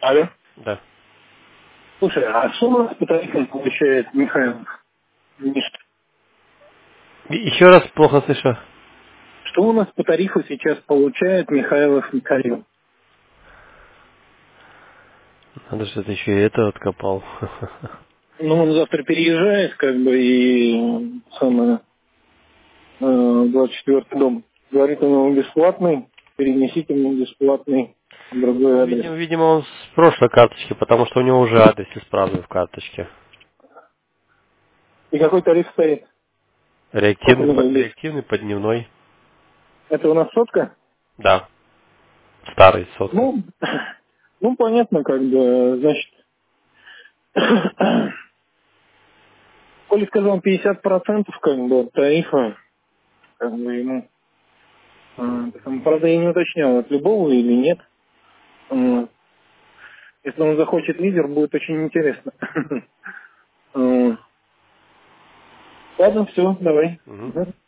Алло. Да. Слушай, а что у нас по тарифам получает Михаил? Еще раз плохо слышу. Что у нас по тарифу сейчас получает Михайлов Михаил? Надо что-то еще и это откопал. Ну, он завтра переезжает, как бы, и самое, 24-й дом. Говорит, у него бесплатный, перенесите мне бесплатный другой Ну, адрес. видимо, он с прошлой карточки, потому что у него уже адрес исправный в карточке. И какой тариф стоит? Сколько Реактивный, минут здесь? реактивный поддневной. Это у нас сотка? Да, старый сотка. Ну, ну, понятно, как бы, значит, Коля сказал 50% как бы от тарифа, как бы ему. Правда, я не уточнял, от любого или нет. Вот. Если он захочет лидер, будет очень интересно. Вот. Ладно, все, давай. Мгм. Мгм.